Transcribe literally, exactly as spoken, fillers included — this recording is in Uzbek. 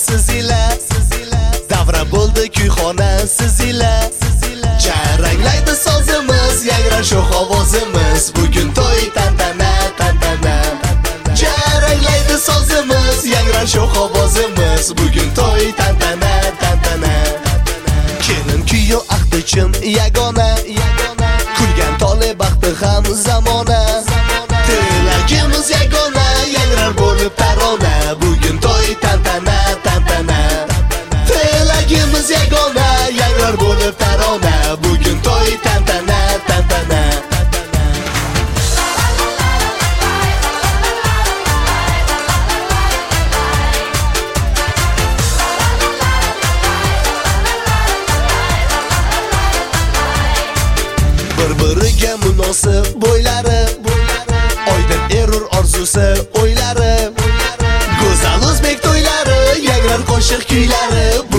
siz ila, davra bo'ldi kuyxona siz ila. Jaranglaydi sozimiz, yangrar sho'x ovozimiz, bugun to'y tantana tantana. Jaranglaydi sozimiz, yangrar sho'x ovozimiz, bugun to'y tantana tantana. Kelin kuyo ahdi chin yagona, kulgan tole baxti ham zamona. Tilagimiz yagona, yangrar bo'lib tarona, bugun to'y tantana tantana. Tilagimiz yagona, yangrar bo'lib tarona, bugun to'y tantana tantana. Bir-biriga munosib bo'ylari, oydin erur orzusi o'ylari, go'zal o'zbek to'ylari, yangrar qo'shiq kuylari.